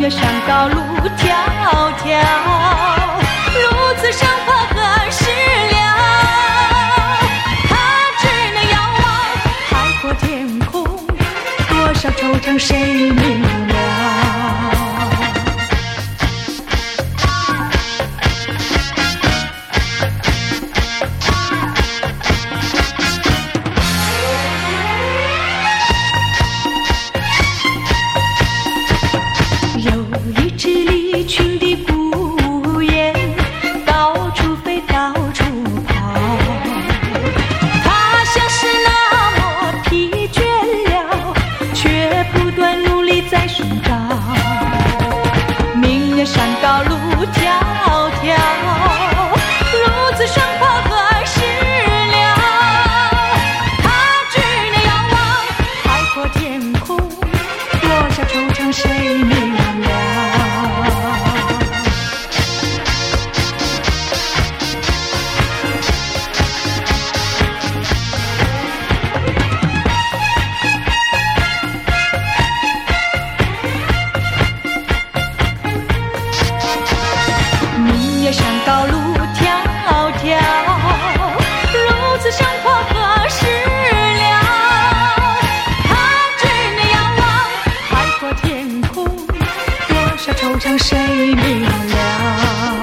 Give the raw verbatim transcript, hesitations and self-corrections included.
月山高路迢迢，如此山坡何时了？他只能遥望海阔天空，多少惆怅谁明了？山高路迢迢，如此山坡何时了？他只能遥望海阔天空，多少惆怅谁明了？山高路迢迢，如此山坡何时了？他只能遥望海阔天空，多少惆怅谁明了？